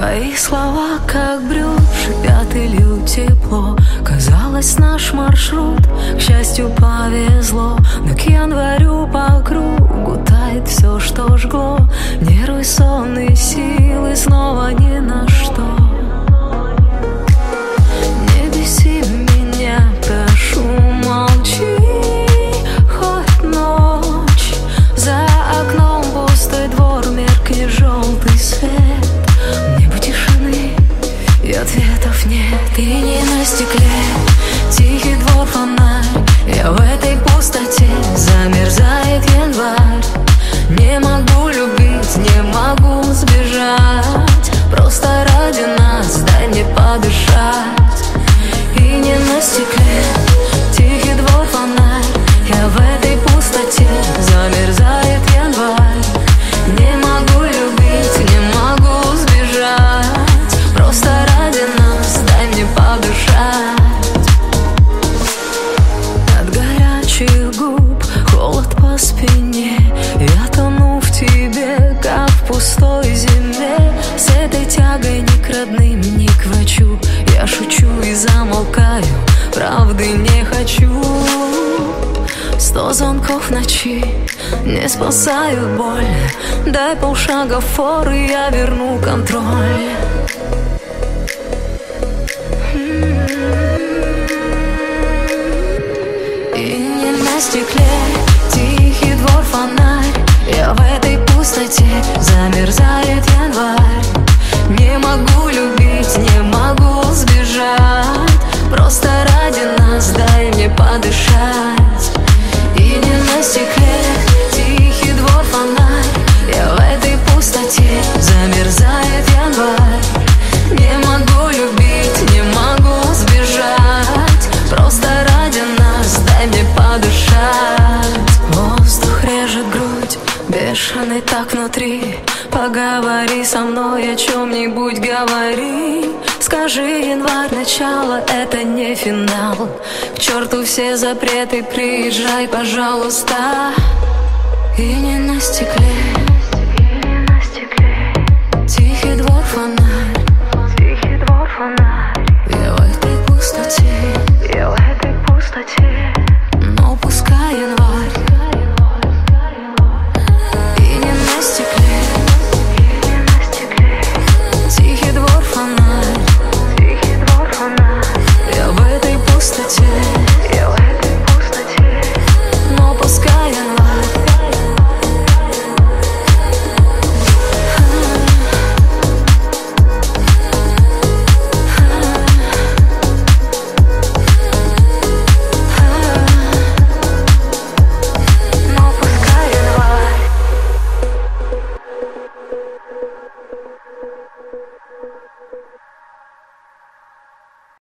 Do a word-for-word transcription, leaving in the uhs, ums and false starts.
Твои слова, как брюш, шипят и льют тепло. Казалось, наш маршрут, к счастью, повезло. Но к январю по кругу тает все, что жгло. Нервы, сон и силы снова ни на что. Не беси меня, прошу, молчи. Хоть ночь, за окном пустой двор, меркнет желтый свет. Небо тишины и ответов нет. Ты не на стекле, тихий двор, фонарь. Я в этой пустоте, замерзает январь. Не могу любить, не могу сбежать. Просто ради нас дай мне подышать. И не на стекле, тихий двор, фонарь. Я в этой пустоте, замерзает январь. Не могу любить, не могу сбежать. Просто ради нас дай мне подышать. От горячих губ холод по спине. Я тону в тебе, как в пустой зиме. С этой тягой ни к родным, ни к врачу. Я шучу и замолкаю, правды не хочу. Сто звонков в ночи не спасают боль. Дай полшага форы, я верну контроль. И не на стекле, тихий двор, фонарь. Я в этой пустоте, замерзает январь. Не могу любить, не могу сбежать. Просто ради нас дай мне подышать. И не на стекле, тихий двор, фонарь. Я в этой пустоте, замерзает январь. Не могу любить, не могу сбежать. Просто ради нас дай мне подышать. Воздух режет грудь, бешеный так внутри. Поговори со мной, о чем-нибудь говори. Скажи, январь, начало, это не финал. К черту все запреты, приезжай, пожалуйста. И не на стекле,